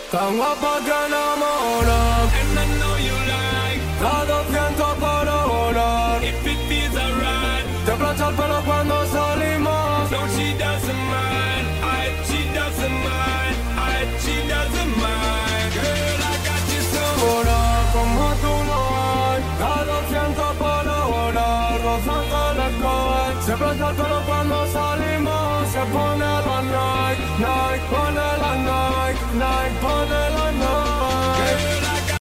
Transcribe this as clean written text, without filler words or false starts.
Tan guapa que enamora. And I know you like A 200 por hora. if it feels alright. Te plancha el pelo cuando salimos. No, she doesn't mind. She doesn't mind. She doesn't mind. Girl, I got you so. Hora como tú no hay. A 200 por hora. Rozando la coa. Se plancha el pelo cuando salimos. Se pone la Nike. Nike, pone la Nike. Nike, pone la Nike.